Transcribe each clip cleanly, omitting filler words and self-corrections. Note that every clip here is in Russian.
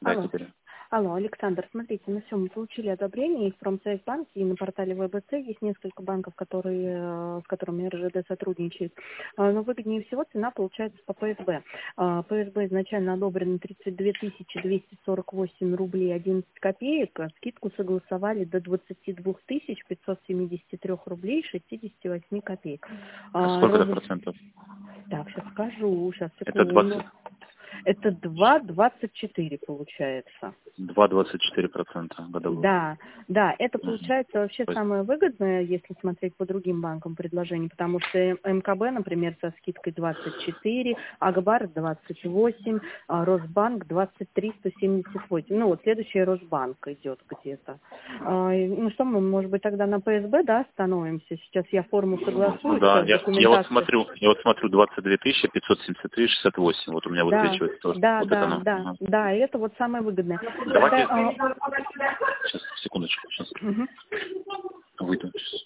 Да, Алло. теперь. Алло, Александр, смотрите, ну все, мы получили одобрение и в Промсвязьбанке, и на портале ВБЦ есть несколько банков, с которыми РЖД сотрудничает. Но выгоднее всего цена получается по ПСБ. ПСБ изначально одобрено 32 248 рублей 11 копеек, а скидку согласовали до 22 573 рублей 68 копеек. А сколько это процентов? Так, сейчас скажу, сейчас, Это секунду. Это 2,24 получается. 2,24% годовых. Да, да, это Мгм. получается вообще То есть, самое выгодное, если смотреть по другим банкам предложений, потому что МКБ, например, со скидкой 24, Агбар 28, Росбанк 23 178. Ну вот следующий Росбанк идет где-то. Ну что мы, может быть, тогда на ПСБ, да, остановимся? Сейчас я форму согласую, да, сейчас я вот документацию. смотрю 22 573,68. Вот у меня Да, высвечивается тоже. да, Вот это да, оно. да, Ага. да, и это вот самое выгодное. Давайте, Тогда, сейчас, секундочку, сейчас мгм. выйду. Сейчас.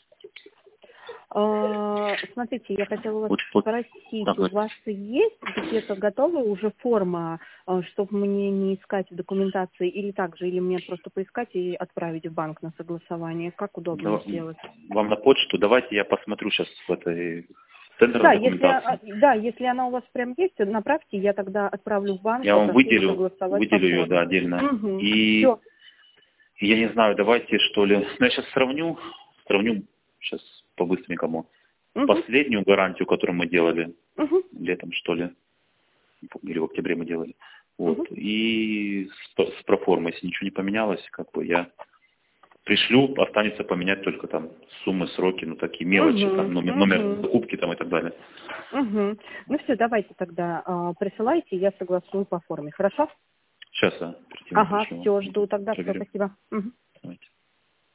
Смотрите, я хотела вас Вот, спросить, так, у вот. вас есть где-то готовая уже форма, чтобы мне не искать в документации, или мне просто поискать и отправить в банк на согласование? Как удобнее сделать? Вам на почту. Давайте я посмотрю сейчас в этой тендерной Да, документации. если она у вас прям есть, направьте, я тогда отправлю в банк, Я вам попрошу согласовать по выделю ее, да, форме. отдельно. Угу. И Все. я не знаю, давайте что ли. Ну, я сейчас сравню сейчас по-быстренькому. Угу. Последнюю гарантию, которую мы делали Угу. летом, что ли, или в октябре мы делали. Вот. Угу. И с проформой, если ничего не поменялось, как бы я пришлю, останется поменять только там суммы, сроки, ну такие мелочи, там Угу. номер Угу. закупки там и так далее. Угу. Ну все, давайте тогда присылайте, я согласую по форме. Хорошо? Сейчас я оперативно Ага, пришлю вам. все, жду тогда. Все, Проверю. спасибо. Мгм.